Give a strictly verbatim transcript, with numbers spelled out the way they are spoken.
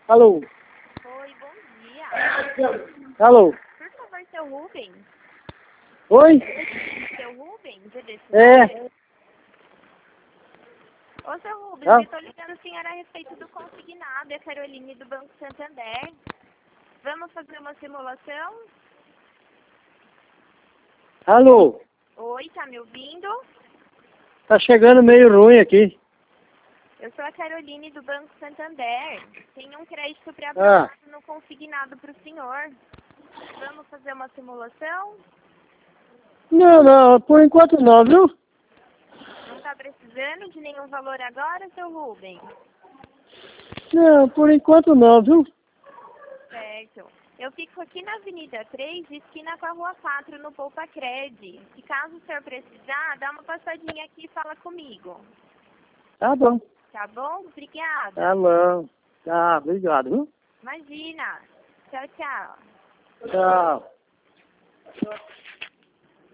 Alô? Oi, bom dia. Alô? Por favor, seu Rubens. Oi? Seu Rubens, é desse É. número? Ô, seu Rubens, Ah. eu tô ligando a senhora a respeito do consignado, é a Caroline do Banco Santander. Vamos fazer uma simulação? Alô? Oi, tá me ouvindo? Tá chegando meio ruim aqui. Eu sou a Caroline do Banco Santander. Tem um crédito Ah. pré-aprovado no consignado pro senhor. Vamos fazer uma simulação? Não, não, por enquanto não, viu? Não tá precisando de nenhum valor agora, seu Rubens? Não, por enquanto não, viu? Certo. Eu fico aqui na Avenida três, esquina com a Rua quatro, no Poupa Cred. E caso o senhor precisar, dá uma passadinha aqui e fala comigo. Tá bom. Tá bom? Obrigada. Tá bom. Tá, obrigado, viu? Imagina. Tchau, tchau. Tchau.